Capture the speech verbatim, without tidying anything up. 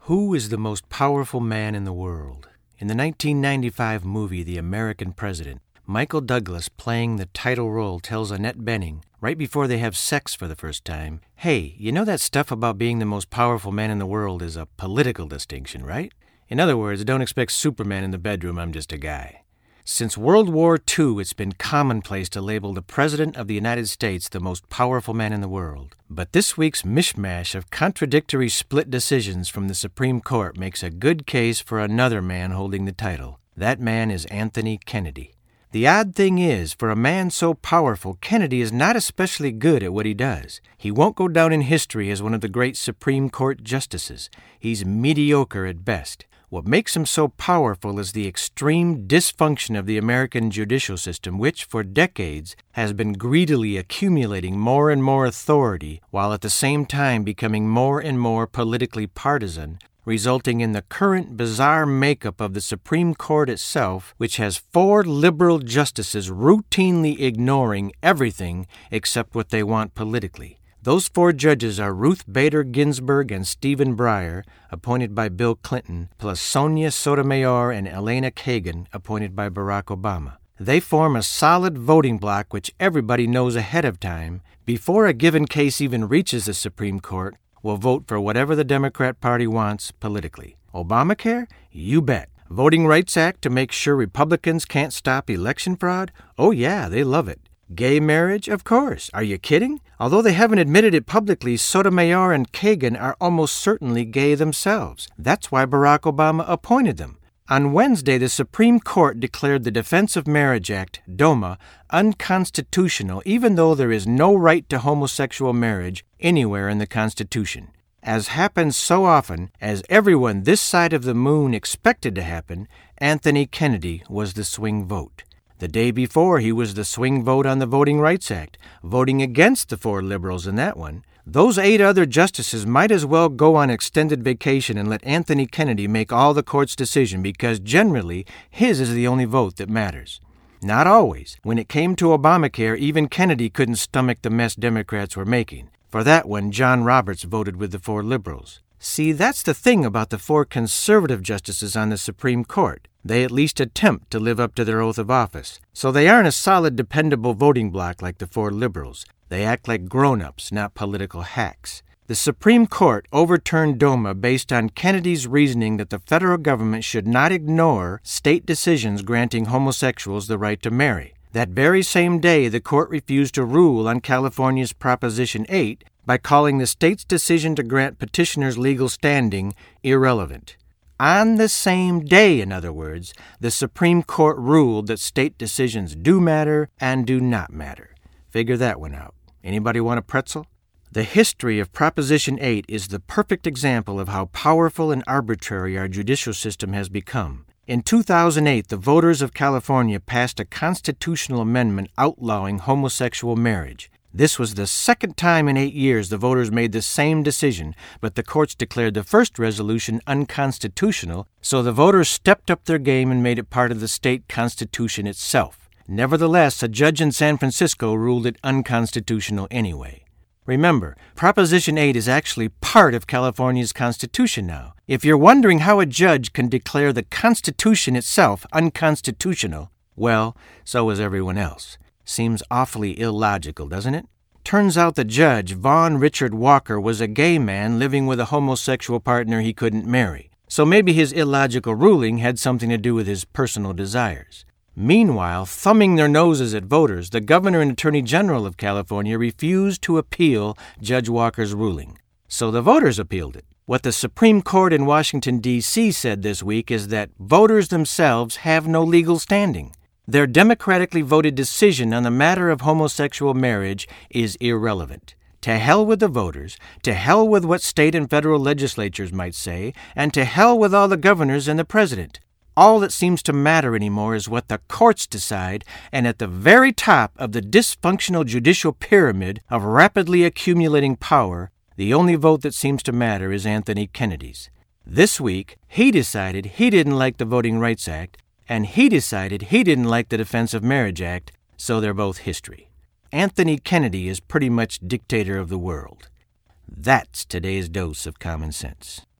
Who is the most powerful man in the world? In the nineteen ninety-five movie The American President, Michael Douglas, playing the title role, tells Annette Bening, right before they have sex for the first time, "Hey, you know that stuff about being the most powerful man in the world is a political distinction, right? In other words, don't expect Superman in the bedroom, I'm just a guy." Since World War Two, it's been commonplace to label the President of the United States the most powerful man in the world. But this week's mishmash of contradictory split decisions from the Supreme Court makes a good case for another man holding the title. That man is Anthony Kennedy. The odd thing is, for a man so powerful, Kennedy is not especially good at what he does. He won't go down in history as one of the great Supreme Court justices. He's mediocre at best. What makes him so powerful is the extreme dysfunction of the American judicial system, which, for decades, has been greedily accumulating more and more authority, while at the same time becoming more and more politically partisan, resulting in the current bizarre makeup of the Supreme Court itself, which has four liberal justices routinely ignoring everything except what they want politically. Those four judges are Ruth Bader Ginsburg and Stephen Breyer, appointed by Bill Clinton, plus Sonia Sotomayor and Elena Kagan, appointed by Barack Obama. They form a solid voting bloc which everybody knows ahead of time, before a given case even reaches the Supreme Court, will vote for whatever the Democrat Party wants politically. Obamacare? You bet. Voting Rights Act to make sure Republicans can't stop election fraud? Oh yeah, they love it. Gay marriage? Of course. Are you kidding? Although they haven't admitted it publicly, Sotomayor and Kagan are almost certainly gay themselves. That's why Barack Obama appointed them. On Wednesday, the Supreme Court declared the Defense of Marriage Act, DOMA, unconstitutional, even though there is no right to homosexual marriage anywhere in the Constitution. As happens so often, as everyone this side of the moon expected to happen, Anthony Kennedy was the swing vote. The day before, he was the swing vote on the Voting Rights Act, voting against the four liberals in that one. Those eight other justices might as well go on extended vacation and let Anthony Kennedy make all the court's decision, because generally, his is the only vote that matters. Not always. When it came to Obamacare, even Kennedy couldn't stomach the mess Democrats were making. For that one, John Roberts voted with the four liberals. See, that's the thing about the four conservative justices on the Supreme Court. They at least attempt to live up to their oath of office. So they aren't a solid, dependable voting bloc like the four liberals. They act like grown-ups, not political hacks. The Supreme Court overturned DOMA based on Kennedy's reasoning that the federal government should not ignore state decisions granting homosexuals the right to marry. That very same day, the court refused to rule on California's Proposition eight by calling the state's decision to grant petitioners legal standing irrelevant. On the same day, in other words, the Supreme Court ruled that state decisions do matter and do not matter. Figure that one out. Anybody want a pretzel? The history of Proposition eight is the perfect example of how powerful and arbitrary our judicial system has become. In two thousand eight, the voters of California passed a constitutional amendment outlawing homosexual marriage. This was the second time in eight years the voters made the same decision, but the courts declared the first resolution unconstitutional, so the voters stepped up their game and made it part of the state constitution itself. Nevertheless, a judge in San Francisco ruled it unconstitutional anyway. Remember, Proposition eight is actually part of California's Constitution now. If you're wondering how a judge can declare the Constitution itself unconstitutional, well, so is everyone else. Seems awfully illogical, doesn't it? Turns out the judge, Vaughn Richard Walker, was a gay man living with a homosexual partner he couldn't marry. So maybe his illogical ruling had something to do with his personal desires. Meanwhile, thumbing their noses at voters, the governor and attorney general of California refused to appeal Judge Walker's ruling. So the voters appealed it. What the Supreme Court in Washington, D C said this week is that voters themselves have no legal standing. Their democratically voted decision on the matter of homosexual marriage is irrelevant. To hell with the voters, to hell with what state and federal legislatures might say, and to hell with all the governors and the president. All that seems to matter anymore is what the courts decide, and at the very top of the dysfunctional judicial pyramid of rapidly accumulating power, the only vote that seems to matter is Anthony Kennedy's. This week, he decided he didn't like the Voting Rights Act, and he decided he didn't like the Defense of Marriage Act, so they're both history. Anthony Kennedy is pretty much dictator of the world. That's today's dose of common sense.